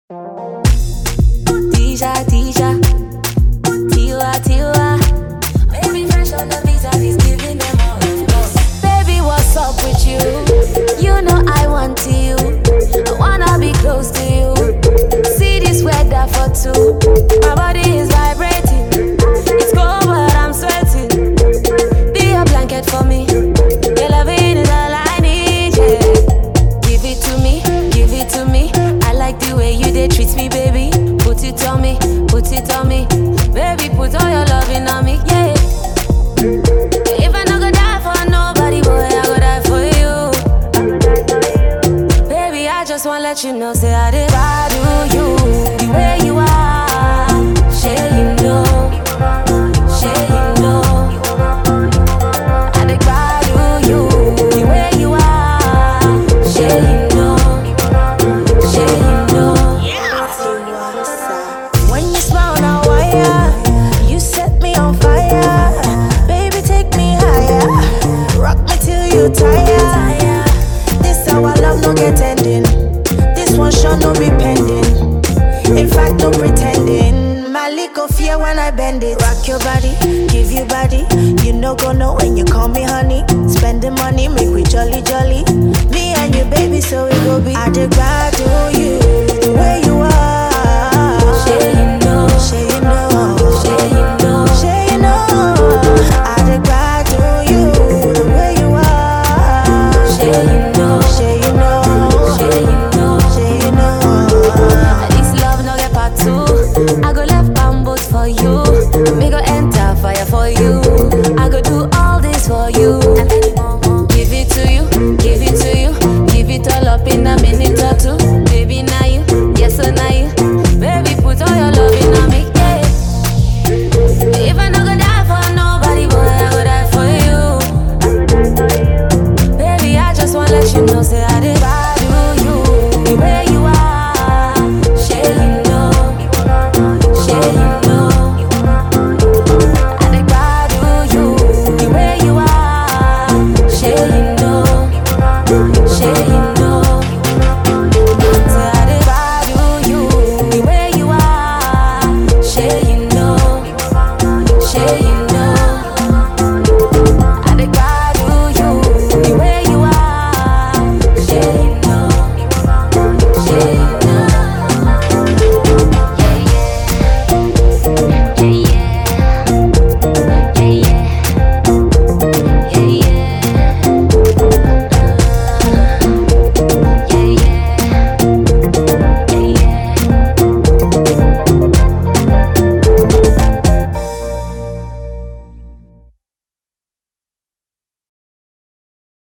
Tisha, Tisha, Tiwa, Tiwa. Baby, fresh on the visa, he's giving them all. Baby, what's up with you? You know I want you. I wanna be close to you. See this weather for two. My body is vibrating. It's cold, but I'm sweating. Be a blanket for me. Your loving is all I need, yeah. Give it to me, give it to me. I like the way you dey treat me, baby. Put it on me, put it on me. Baby, put all your loving on me, yeah. If I no go die for nobody, boy, I go die for you. Baby, I just wanna let you know, say I did value you. The way you are, share you know, share you know. I did value you. The way you are, share you know, share you know. When you smile now, wire, you set me on fire. Baby, take me higher. Rock me till you tire. This our love no get ending. This one sure no be pending. In fact, no pretending. My little fear when I bend it. Rock your body, give you body. You no go know when you call me honey. Spending money, make we jolly jolly. Me and you, baby, so we go be. I dey glad to you.